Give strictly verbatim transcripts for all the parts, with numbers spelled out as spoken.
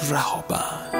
رهابند.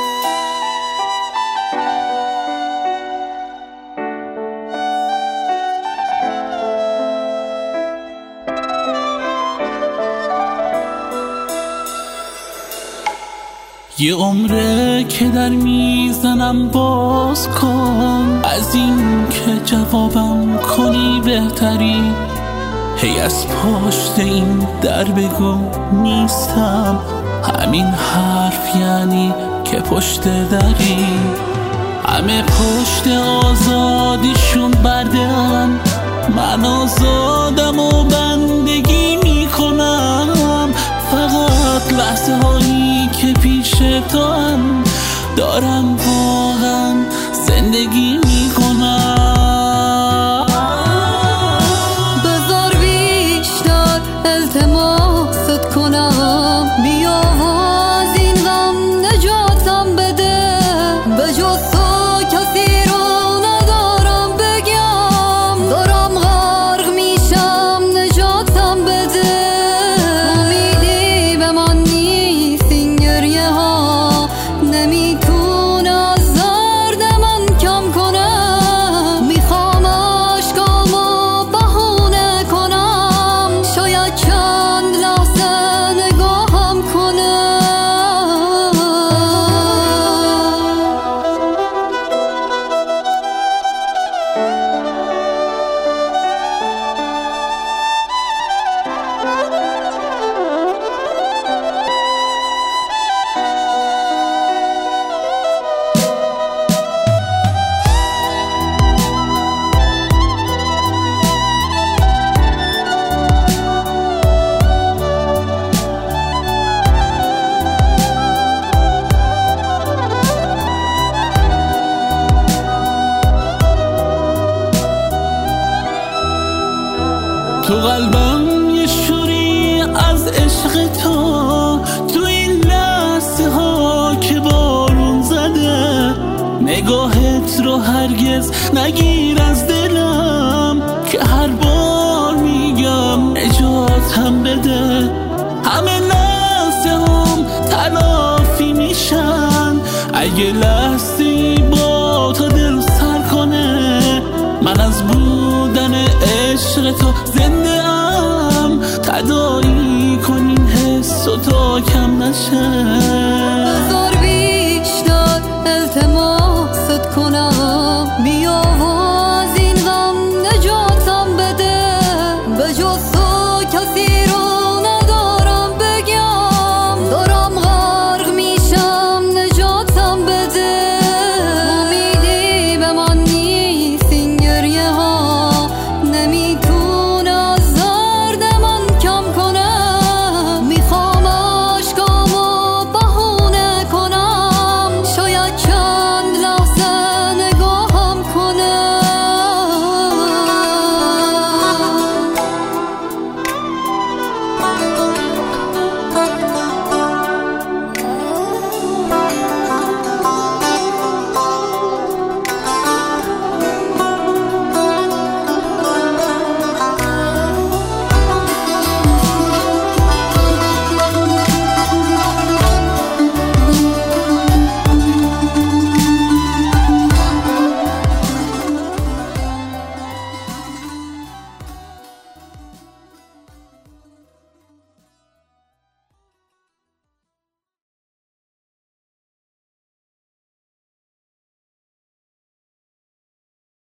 یه عمره که در میزنم باز کن، از این که جوابم کنی بهتری. هی از پشت این در بگو نیستم، همین حرف یعنی که پشت دری. همه پشت آزادیشون برده‌ان، من آزادم و بندگی میکنم. فقط لحظه هایی که پیش تو هم دارم واقعا زندگی میکنم. بذار بیشتر التماست کنم، بیا از این غم نجاتم بده. به جز تو کسی رو ندارم بگم، دارم غرق میشم نجاتم بده. امیدی به من نیست این گریه ها، نمیتونه از درد من کم کنه. میخوام عشقامو بهونه کنم، شاید چند لحظه نگاهم کنه. تو قلبم یه شوری از عشق تو، تو این لحظه ها که بارون زده. نگاهت رو هرگز نگیر از دلم، که هر بار میگم نجاتم بده. همه لحظه هم تلافی میشن اگه لحظه‌ای با تو دل سر کنه. من از بودن عشق تو زنده ام، تداعی کن این حس و تا کم نشه.